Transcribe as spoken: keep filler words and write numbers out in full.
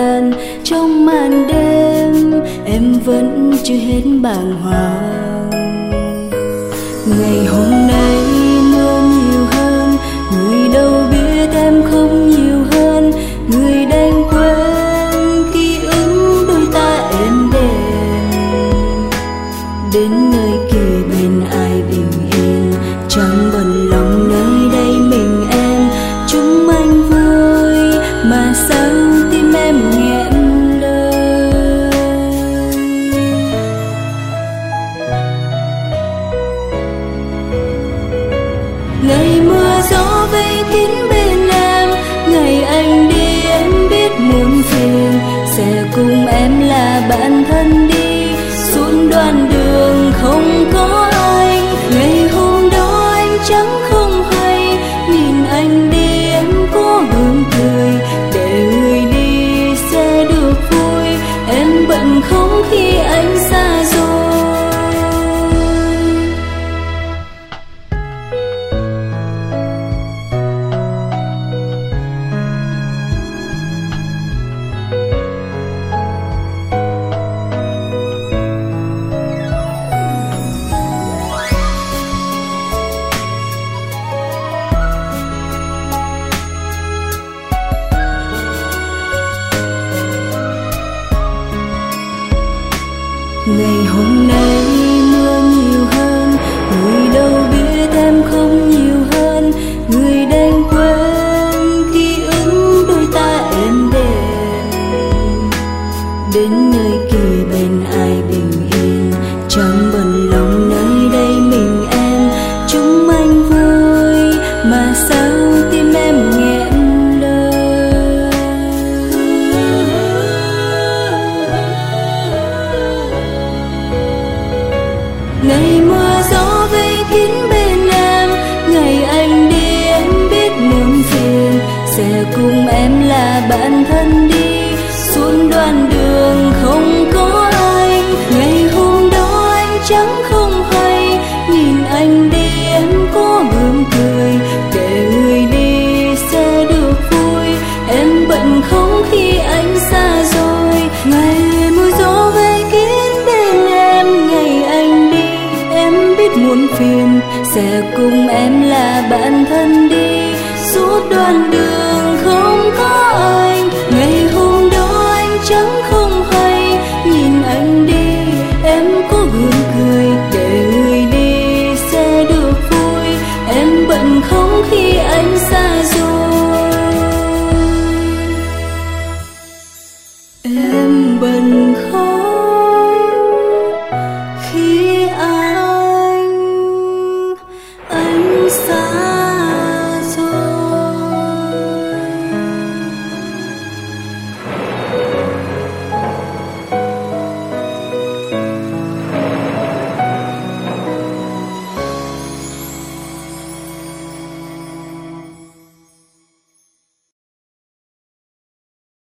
tàn trong màn đêm, em vẫn chưa hết bàng hoàng. Ngày hôm nay mưa nhiều hơn, người đâu biết em không nhiều hơn, người đang quên ký ức đôi ta êm đềm. Đến nơi kia bên ai bình yên, chẳng bận lòng nơi đây mình em. Chúng anh vui mà sao tim em nghẹn lời. Ngày mưa gió vây kín bên em, ngày anh đi em biết muộn phiền, sẽ cùng em là bạn thân đi suốt đoạn đường không có anh. Ngày hôm đó anh chẳng không hay, nhìn anh đi em có gượng cười, để người đi sẽ được vui, em bận không khi anh xa rồi. Ngày hôm nay mưa nhiều hơn, người đâu biết em không nhiều hơn, người đang quên ký ức đôi ta êm đềm. Đến